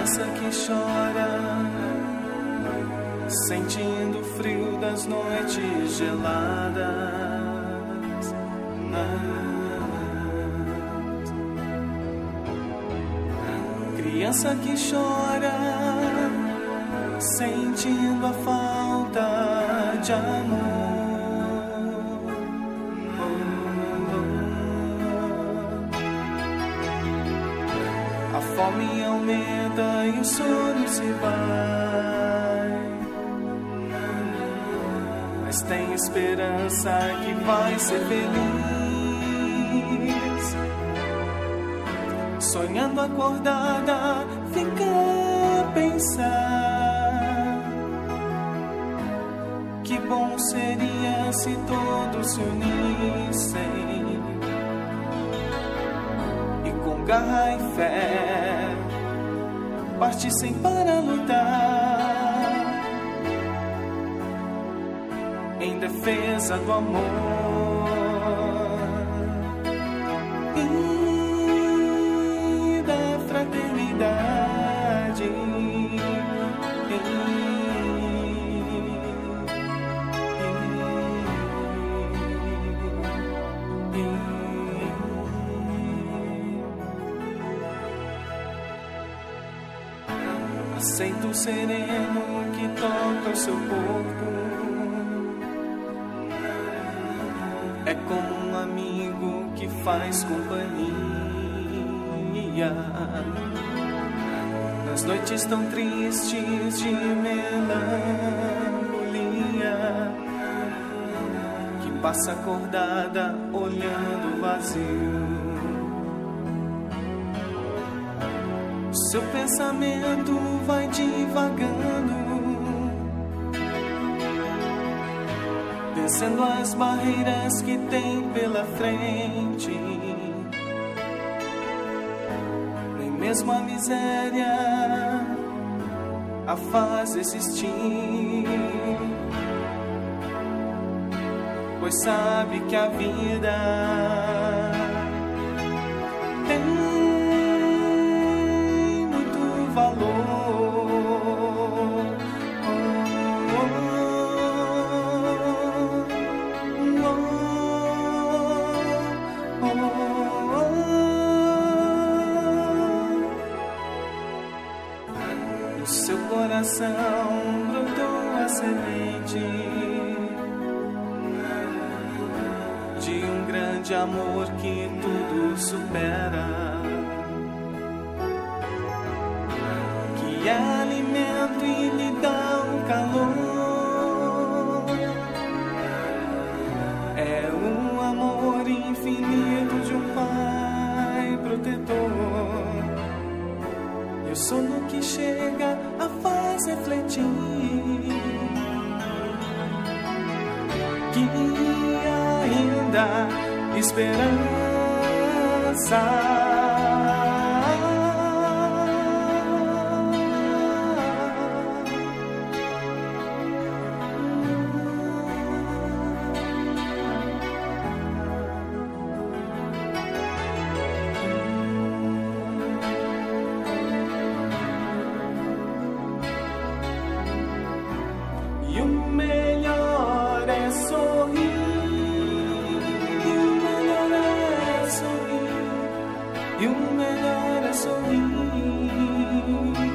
criança que chora, sentindo o frio das noites geladas. Criança que chora, sentindo a falta de amor. A fome aumenta e o sono se vai, mas tem esperança que vai ser feliz. Sonhando acordada, fica a pensar: que bom seria se todos se unissem e com garra e fé partissem para lutar em defesa do amor e da fraternidade. Aceita o sereno que toca o seu corpo. É como um amigo que faz companhia nas noites tão tristes de melancolia, que passa acordada olhando o vazio. Seu pensamento vai divagando, vencendo as barreiras que tem pela frente. Nem mesmo a miséria a faz existir, pois sabe que a vida tem no seu coração brotou a semente de um grande amor que tudo supera, que é alimento e lhe dá um calor. É um amor infinito de um pai protetor, e o sono que chega a faz refletir que ainda esperança. E o melhor é sorrir, e o melhor é sorrir, e o melhor é sorrir.